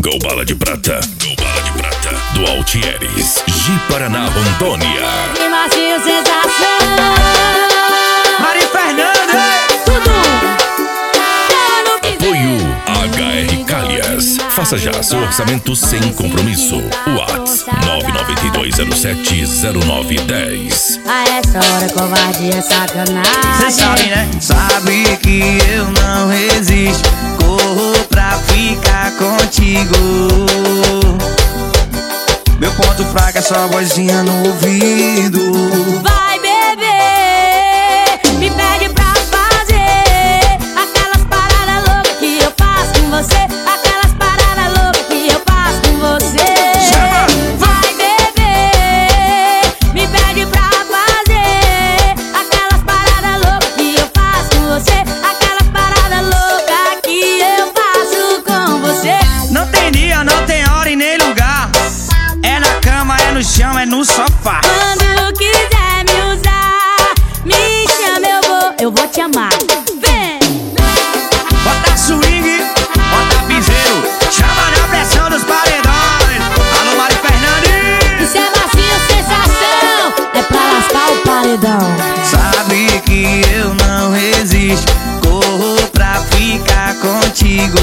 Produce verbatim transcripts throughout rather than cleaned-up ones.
Gol Bala de Prata, Gol Bala de Prata, do Altieres, Ji Paraná, Rondônia. E macio sensação. Mari Fernanda, Tudo. Apoio H R Calhas. Faça já seu orçamento sem compromisso. WhatsApp nove nove dois zero sete zero nove um zero. A essa hora covardia é sacanagem. cê sabe, né? Sabe que eu não resisto. Corro pra ficar contigo. Meu ponto fraco é só vozinha no ouvido. Vai beber, me pede pra fazer aquelas paradas loucas que eu faço com você. Aquelas paradas loucas que eu faço com você. Vai beber, me pede pra fazer aquelas paradas loucas que eu faço com você. Aquelas paradas loucas que eu faço com você. Não tem dia, não tem hora e nem lugar. É na cama, é no chão, é no sofá. Quando quiser me usar, me chama, eu vou, eu vou te amar. Vem! Bota swing, bota piseiro, chama na pressão dos paredões. Alô, Mari Fernanda. Isso é macio sensação, é pra lascar o paredão. Sabe que eu não resisto. Corro pra ficar contigo.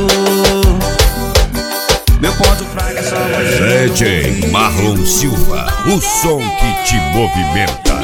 Meu ponto fraco é só você. D J Marlon Silva, o som que te movimenta.